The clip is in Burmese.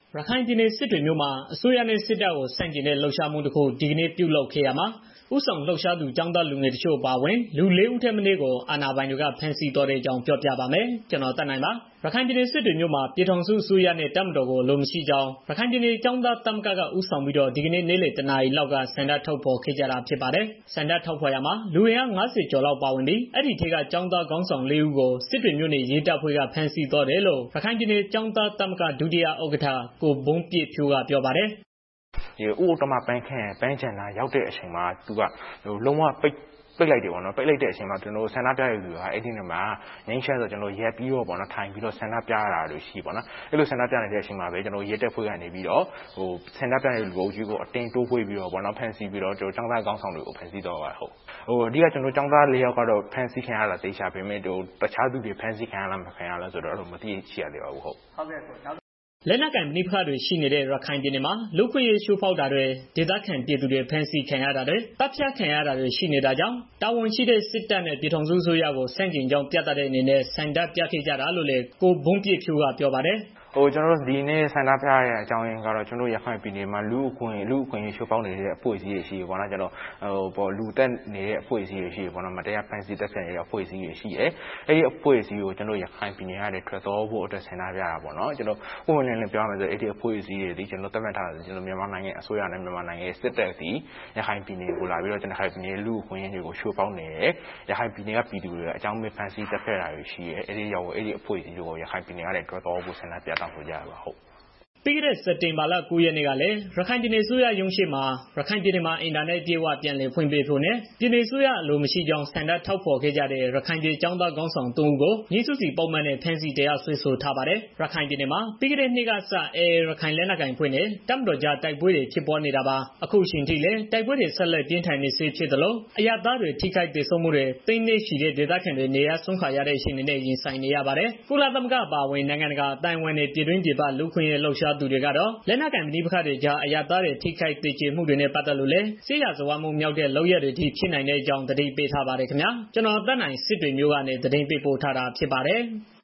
ရခိုင်ပြည်နယ်စစ်တွေမြို့မှာအစိုးရနဲ့စစ်တပ်ကိုဆန့်ကျင်တဲ့လှုပ်ရှားမှုတစ်ခုဒီကနေ့ပြုလုပ်ခဲ့ရမှာဥဆောင်လှုပ်ရှားသူចောင်းသားလူငယ်တချို့ပါဝင်လူ၄ဦးထက်မနည်းကိုအာဏာပိုင်တွေကဖမ်းဆီးသွားတဲ့အကြောင်းပြောပြပါမယ်။ကျွန်တော်တက်နိုင်ပါရခိုင်ပြည်နယ်စစ်တွေမြို့မှာပြည်ထောင်စုအစိုးရနဲ့တပ်မတော်ကိုအလိုမရှိကြောင်းရခိုင်ပြည်နယ်ចောင်းသားသမဂ္ဂကဥဆောင်ပြီးတော့ဒီကနေ့နေ့လယ်တနာရီလောက်ကဆန္ဒထုတ်ဖော်ခဲ့ကြတာဖြစ်ပါတယ်။ဆန္ဒထုတ်ဖော်ရမှာလူအင်အား50ကျော်လောက်ပါဝင်ပြီးအဲ့ဒီထက်ကចောင်းသားခေါင်းဆောင်၄ဦးကိုစစ်တွေမြို့နယ်ရေးတပ်ဖွဲ့ကဖမ်းဆီးသွားတယ်လို့ရခိုင်ပြည်နယ်ចောင်းသားသမဂ္ဂဒုတိယဥက္ကဋ္ဌကိုဘုံပြည့်ဖြိုးကပြောပါတယ်။ဥတ္တမပန်းခန့်ပန်းချန်နာရောက်တဲ့အချိန်မှာသူကလုံးဝပိတ်လိုက်တယ်ပေါ့နော်ပိတ်လိုက်တဲ့အချိန်မှာကျွန်တော်ဆန္ဒပြရတဲ့လူကအဲ့ဒီနေ့မှာငင်းချဲဆိုကျွန်တော်ရက်ပြီးတော့ပေါ့နော်ထိုင်ပြီးတော့ဆန္ဒပြရတာလို့ရှိပေါ့နော်အဲ့လိုဆန္ဒပြနေတဲ့အချိန်မှာပဲကျွန်တော်ရက်တက်ဖွဲ့ကနေပြီးတော့ဆန္ဒပြတဲ့လူကိုကြီးကိုအတင်းတိုးခွေးပြီးတော့ပေါ့နော်ဖန်ဆီးပြီးတော့ကျွန်တော်ចောင်းသားကောင်းဆောင်တွေကိုဖန်ဆီးတော့ပါဟုတ်အဓိကကျွန်တော်ចောင်းသား၄ယောက်ကတော့ဖန်ဆီးခံရတာသိချပေမဲ့တခြားသူတွေဖန်ဆီးခံရလားမခံရလားဆိုတော့အဲ့လိုမသိရှိရသေးပါဘူးဟုတ်ကဲ့လက်နက်ကင်ပဋိပက္ခတွေရှိနေတဲ့ရခိုင်ပြည်နယ်မှာလူခွင့်ရေးချိုးဖောက်တာတွေဒေသခံပြည်သူတွေဖမ်းဆီးခံရတာတွေတပ်ဖြတ်ခံရတာတွေရှိနေတာကြောင့်တာဝန်ရှိတဲ့စစ်တပ်နဲ့ပြည်ထောင်စုအစိုးရကိုစန့်ကျင်ကြောင်းပြသတဲ့အနေနဲ့ဆန္ဒပြခဲ့ကြတာလို့လည်းကိုဘုံပြည့်ဖြိုးကပြောပါတယ်ကျွန်တော်ဒီနေ့ဆန္ဒပြရတဲ့အကြောင်းရင်းကတော့ကျွန်တော်ရခိုင်ပြည်နယ်မှာလူအခွင့်အရေးချိုးဖောက်နေတဲ့အဖွဲ့အစည်းတွေရှိတယ်ပေါ့နော်ကျွန်တော်လူတက်နေတဲ့အဖွဲ့အစည်းတွေရှိတယ်ပေါ့နော်မတရားဖန်ဆီးတက်ဖြတ်နေတဲ့အဖွဲ့အစည်းတွေရှိတယ်အဲ့ဒီအဖွဲ့အစည်းကိုကျွန်တော်ရခိုင်ပြည်နယ်ကနေထွက်သွားဖို့အတွက်ဆန္ဒပြတာပေါ့နော်ကျွန်တော်ဥပမာနဲ့ပြောရမယ်ဆိုအဲ့ဒီအဖွဲ့အစည်းတွေဒီကျွန်တော်တက်မှတ်ထားတာကျွန်တော်မြန်မာနိုင်ငံအစိုးရနဲ့မြန်မာနိုင်ငံရဲ့စစ်တပ်ဒီရခိုင်ပြည်နယ်ကိုလာပြီးတော့ကျွန်တော်ရခိုင်ပြည်နယ်လူအခွင့်အရေးတွေကိုချိုးဖောက်နေတယ်ရခိုင်ပြည်နယ်ကပြည်သူတွေအကြောင်းမဲ့ဖန်ဆီးတက်ဖြတ်တာတွေရှိတယ်အဲ့ဒီရောက်အဲ့ဒီအဖွဲ့အစည်းတွေကိုရခိုင်ပြည်နယ်ကနေထွက်သွားဖို့ဆန္ဒပြတောင်းဆိုကြရပါဟုတ်ပြီးခဲ့တဲ့စက်တင်ဘာလ9ရက်နေ့ကလည်းရခိုင်ပြည်နယ်ဆိုရရုံးရှိမှာရခိုင်ပြည်နယ်မှာအင်တာနက်ပြေဝပြန်လည်ဖွင့်ပေးဖို့နဲ့ပြည်နယ်ဆိုရအလိုမရှိကြောင်းဆန္ဒထုတ်ဖော်ခဲ့ကြတဲ့ရခိုင်ပြည်ចောင်းသားကောင်းဆောင်3ဦးကိုညှိစုစီပုံမှန်နဲ့ဖမ်းဆီးတရားစွဲဆိုထားပါတယ်ရခိုင်ပြည်နယ်မှာပြီးခဲ့တဲ့နှစ်ကစရခိုင်လက်နက်ကိုင်ဖွဲ့နဲ့တပ်မတော်ကြားတိုက်ပွဲတွေဖြစ်ပွားနေတာပါအခုချိန်ထိလည်းတိုက်ပွဲတွေဆက်လက်ပြင်းထန်နေဆဲဖြစ်သလိုအရသားတွေထိခိုက်ဒေဆုံးမှုတွေသိန်းနဲ့ချီတဲ့ဒေသခံတွေနေရဆုံးခါရတဲ့အခြေအနေနဲ့ရင်ဆိုင်နေရပါတယ်ကုလသမဂ္ဂအပါအဝင်နိုင်ငံတကာအတိုင်းအဝန်တွေပြည်တွင်းပြည်ပလူခွင့်ရေးလှုပ်ရှားသူတွေကတော့လက်နက်ကင်ပဋိပက္ခတွေကြားအရသားတွေထိခိုက်သေကျေမှုတွေနဲ့ပတ်သက်လို့လည်းဆေးရဇဝမှုမြောက်တဲ့လောက်ရတွေထိဖြစ်နိုင်တဲ့အကြောင်းသတိပေးထားပါတယ်ခင်ဗျာကျွန်တော်အသက်နိုင်စစ်တွေမျိုးကနေသတင်းပေးပို့ထားတာဖြစ်ပါတယ်